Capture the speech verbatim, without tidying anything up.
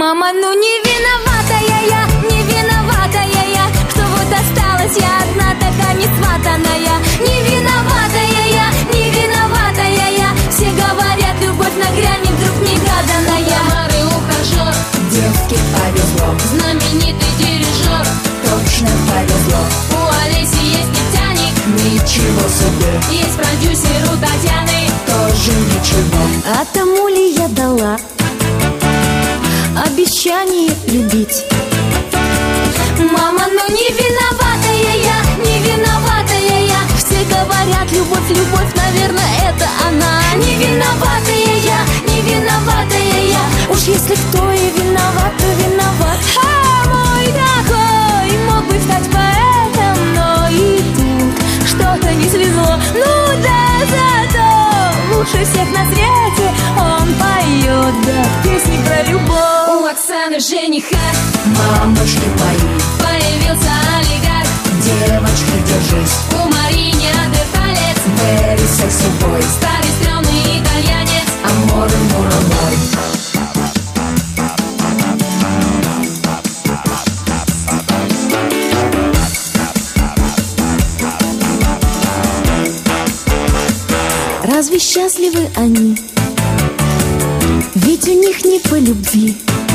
Мама, ну не виноватая я, не виноватая я, что вот осталась я одна, такая несватанная. Не виноватая я, не виноватая я, все говорят, любовь нагрянет, вдруг негаданная. Мары ухажер, девке повезло, знаменитый дирижер, точно повезло. у Олеси есть нефтяник, Ничего себе, есть продюсер у Татьяны, тоже ничего. А тому ли я дала обещание любить? Мама, ну не виноватая я, не виноватая я, все говорят, любовь, любовь, наверное, это она. Не виноватая я, не виноватая я, уж если кто и виноват, то виноват. А мой такой мог бы стать поэтом, но и тут что-то не слезло. Ну да, зато лучше всех на свете он поет, да, песни про любовь. у Оксаны жениха, Мамочки мои, появился олигарх, девочки, держись, у Марии неандерталец, Мэри сексубой, старый стрёмный итальянец. амор, амор, амор. Разве счастливы они? Ведь у них не по любви.